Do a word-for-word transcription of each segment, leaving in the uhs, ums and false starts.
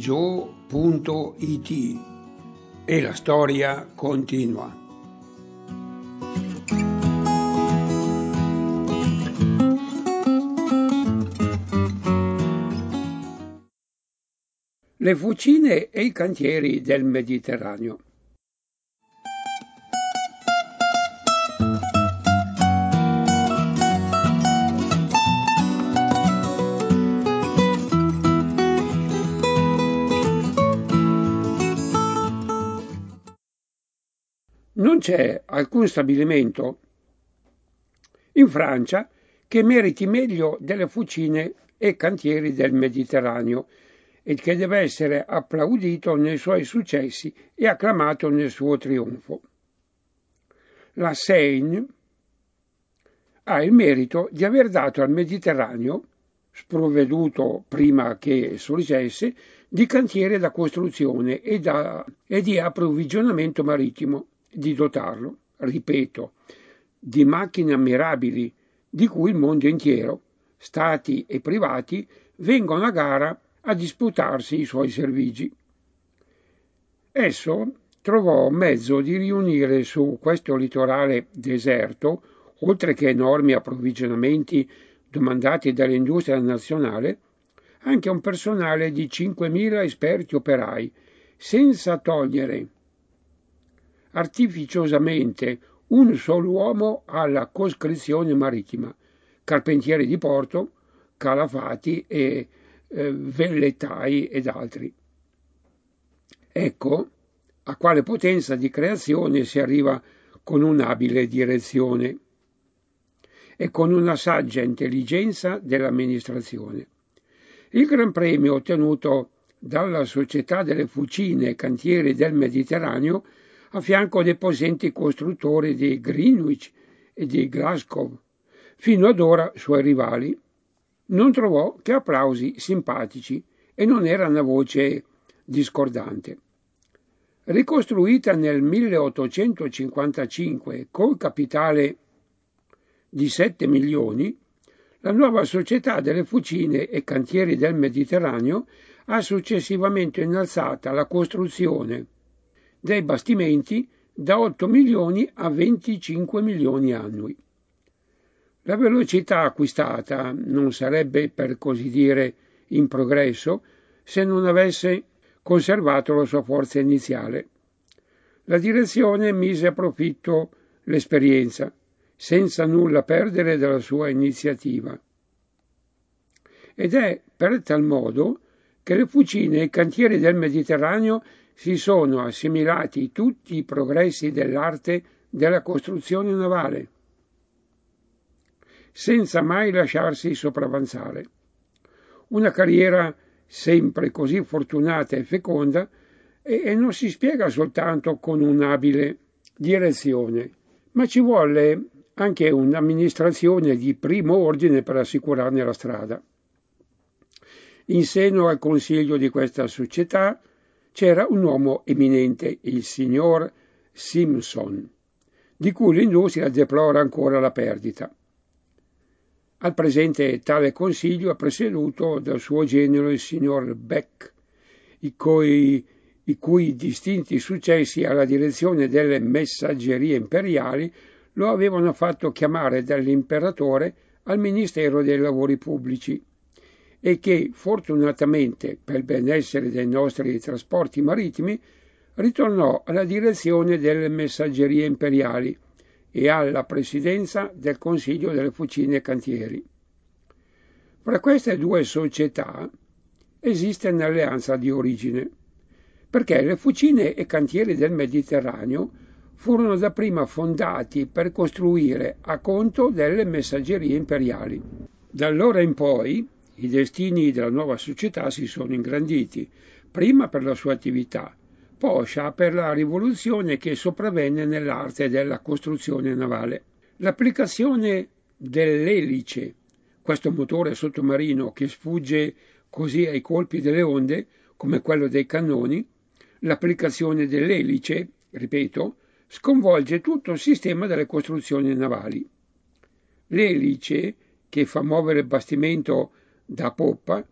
gio punto it e la storia continua. Le fucine e i cantieri del Mediterraneo. Non c'è alcun stabilimento in Francia che meriti meglio delle fucine e cantieri del Mediterraneo e che deve essere applaudito nei suoi successi e acclamato nel suo trionfo. La Seine ha il merito di aver dato al Mediterraneo, sprovveduto prima che sorgesse, di cantiere da costruzione e, da, e di approvvigionamento marittimo, di dotarlo, ripeto, di macchine ammirabili di cui il mondo intero, stati e privati, vengono a gara a disputarsi i suoi servigi. Esso trovò mezzo di riunire su questo litorale deserto, oltre che enormi approvvigionamenti domandati dall'industria nazionale, anche un personale di cinquemila esperti operai, senza togliere artificiosamente un solo uomo alla coscrizione marittima, carpentieri di porto, calafati e eh, vellettai ed altri. Ecco a quale potenza di creazione si arriva con un'abile direzione e con una saggia intelligenza dell'amministrazione. Il Gran Premio ottenuto dalla Società delle Fucine e Cantieri del Mediterraneo a fianco dei potenti costruttori di Greenwich e di Glasgow, fino ad ora suoi rivali, non trovò che applausi simpatici e non era una voce discordante. Ricostruita nel milleottocentocinquantacinque col capitale di sette milioni, la nuova Società delle Fucine e Cantieri del Mediterraneo ha successivamente innalzata la costruzione dei bastimenti da otto milioni a venticinque milioni annui. La velocità acquistata non sarebbe, per così dire, in progresso se non avesse conservato la sua forza iniziale. La direzione mise a profitto l'esperienza, senza nulla perdere dalla sua iniziativa. Ed è per tal modo che le fucine e i cantieri del Mediterraneo si sono assimilati tutti i progressi dell'arte della costruzione navale, senza mai lasciarsi sopravanzare. Una carriera sempre così fortunata e feconda e, e non si spiega soltanto con un'abile direzione, ma ci vuole anche un'amministrazione di primo ordine per assicurarne la strada. In seno al consiglio di questa società c'era un uomo eminente, il signor Simpson, di cui l'industria deplora ancora la perdita. Al presente tale consiglio è presieduto dal suo genero il signor Beck, i cui, i cui distinti successi alla direzione delle messaggerie imperiali lo avevano fatto chiamare dall'imperatore al Ministero dei Lavori Pubblici e che, fortunatamente per il benessere dei nostri trasporti marittimi, ritornò alla direzione delle messaggerie imperiali e alla presidenza del Consiglio delle Fucine e Cantieri. Fra queste due società esiste un'alleanza di origine, perché le Fucine e Cantieri del Mediterraneo furono dapprima fondati per costruire a conto delle messaggerie imperiali. Da allora in poi i destini della nuova società si sono ingranditi, prima per la sua attività, poscia per la rivoluzione che sopravvenne nell'arte della costruzione navale. L'applicazione dell'elice, questo motore sottomarino che sfugge così ai colpi delle onde, come quello dei cannoni, l'applicazione dell'elice, ripeto, sconvolge tutto il sistema delle costruzioni navali. L'elice, che fa muovere il bastimento da poppa,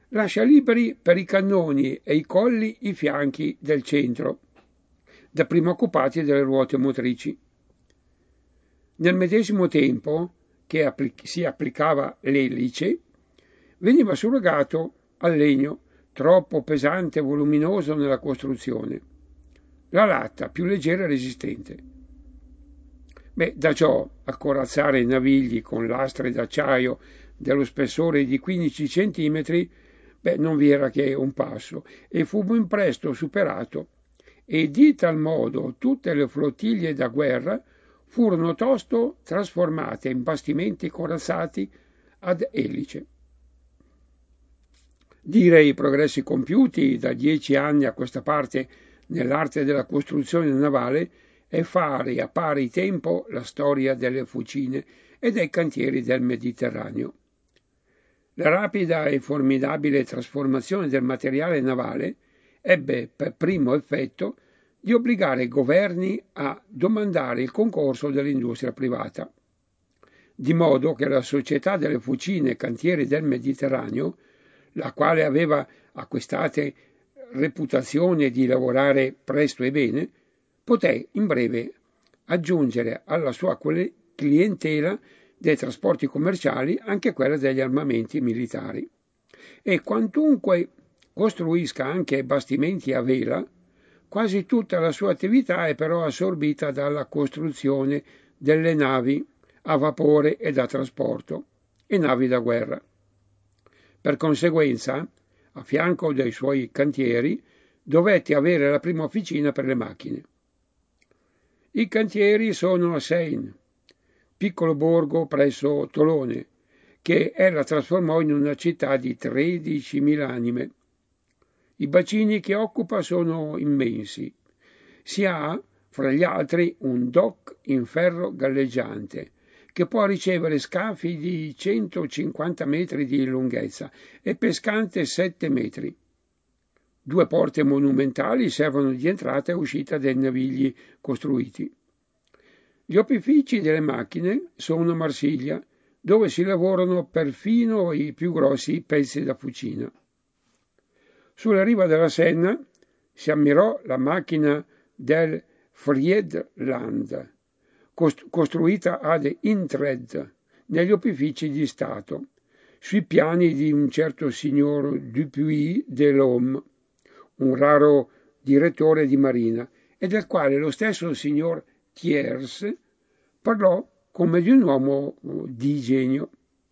lascia liberi per i cannoni e i colli i fianchi del centro, dapprima occupati dalle ruote motrici. Nel medesimo tempo che applic- si applicava l'elice, veniva surrogato al legno, troppo pesante e voluminoso nella costruzione, la latta più leggera e resistente. Beh, da ciò a corazzare i navigli con lastre d'acciaio dello spessore di quindici centimetri, beh, non vi era che un passo, e fu ben presto superato, e di tal modo tutte le flottiglie da guerra furono tosto trasformate in bastimenti corazzati ad elice. Dire i progressi compiuti da dieci anni a questa parte nell'arte della costruzione navale è fare a pari tempo la storia delle fucine e dei cantieri del Mediterraneo. La rapida e formidabile trasformazione del materiale navale ebbe per primo effetto di obbligare i governi a domandare il concorso dell'industria privata, di modo che la Società delle Fucine e Cantieri del Mediterraneo, la quale aveva acquistate reputazione di lavorare presto e bene, poté in breve aggiungere alla sua clientela dei trasporti commerciali anche quella degli armamenti militari. E quantunque costruisca anche bastimenti a vela, quasi tutta la sua attività è però assorbita dalla costruzione delle navi a vapore e da trasporto e navi da guerra. Per conseguenza, a fianco dei suoi cantieri, dovette avere la prima officina per le macchine. I cantieri sono a Seine, piccolo borgo presso Tolone, che ella trasformò in una città di tredicimila anime. I bacini che occupa sono immensi. Si ha, fra gli altri, un dock in ferro galleggiante, che può ricevere scafi di centocinquanta metri di lunghezza e pescante sette metri. Due porte monumentali servono di entrata e uscita dei navigli costruiti. Gli opifici delle macchine sono a Marsiglia, dove si lavorano perfino i più grossi pezzi da fucina. Sulla riva della Senna si ammirò la macchina del Friedland, costruita ad Intred negli opifici di Stato, sui piani di un certo signor Dupuy de l'Homme, un raro direttore di marina, e del quale lo stesso signor Thiers parlò come di un uomo di genio.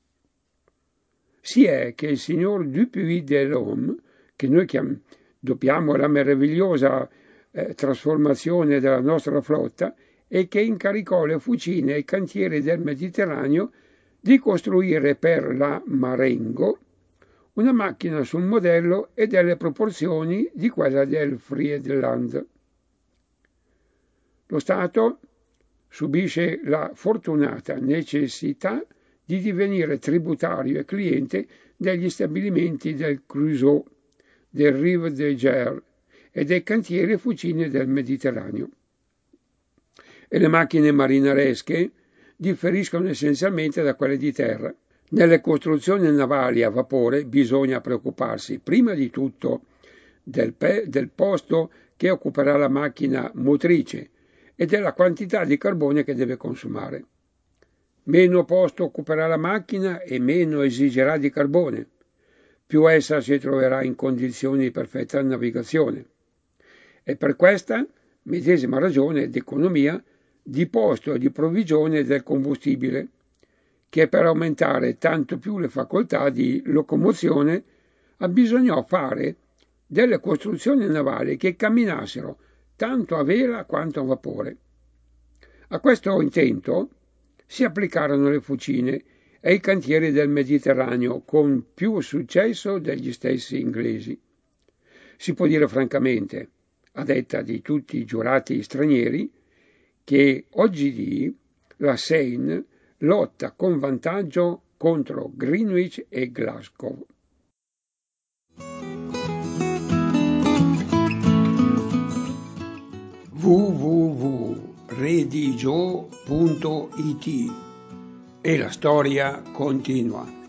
Si è che il signor Dupuy de l'Homme, che noi chiam- dobbiamo la meravigliosa eh, trasformazione della nostra flotta, e che incaricò le fucine ai cantieri del Mediterraneo di costruire per la Marengo una macchina sul modello e delle proporzioni di quella del Friedland. Lo Stato subisce la fortunata necessità di divenire tributario e cliente degli stabilimenti del Creusot, del Rive de Ger e dei cantieri e fucine del Mediterraneo. E le macchine marinaresche differiscono essenzialmente da quelle di terra. Nelle costruzioni navali a vapore bisogna preoccuparsi prima di tutto del, pe- del posto che occuperà la macchina motrice e della quantità di carbone che deve consumare. Meno posto occuperà la macchina e meno esigerà di carbone, più essa si troverà in condizioni di perfetta navigazione. E per questa medesima ragione d'economia di posto e di provvigione del combustibile, che per aumentare tanto più le facoltà di locomozione abbisognò fare delle costruzioni navali che camminassero tanto a vela quanto a vapore. A questo intento si applicarono le fucine e i cantieri del Mediterraneo con più successo degli stessi inglesi. Si può dire francamente, a detta di tutti i giurati stranieri, che oggi la Seine lotta con vantaggio contro Greenwich e Glasgow. w w w punto redigio punto it E la storia continua.